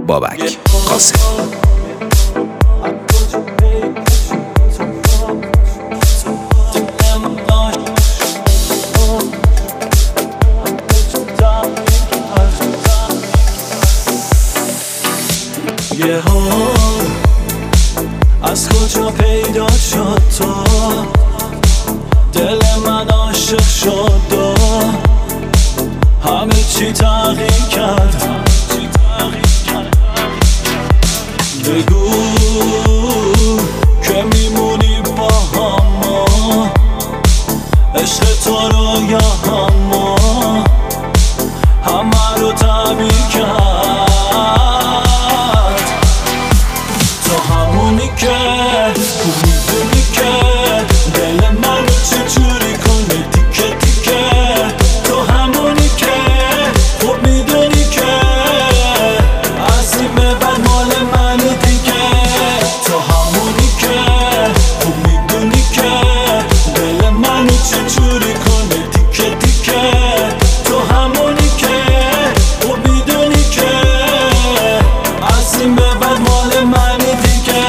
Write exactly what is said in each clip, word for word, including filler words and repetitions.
بابک قاسم. یه حال از کجا پیدا شد تو، دل من عاشق شد و همه چی تغییر کرد. بگو که میمونی با هم، عشق تو رو یا هم همه رو تعبیر کرد. تو همونی که خوب میدونی که دل منو چجوری کنه تیکه تیکه. تو همونی که خوب میدونی که از این به بعد مال منی دیگه. تو همونی که خوب میدونی که دل منو چجوری کنه تیکه تیکه. تو همونی که خوب میدونی که از این به بعد مال منی دیگه.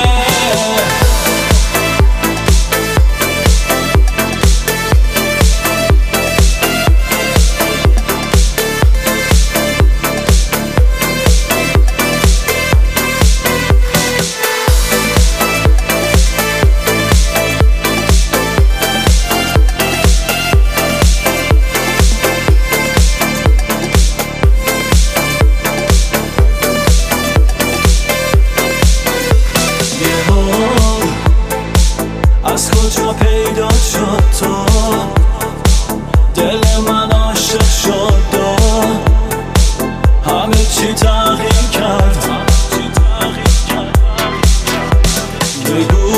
از کجا پیدا شد تو، دل من عاشق شد و همه چی تغییر کرد. بگو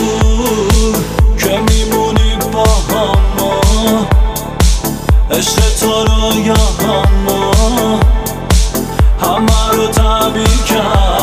که میمونی با هم، عشق تو رو یا هم همه رو تعبیر کرد.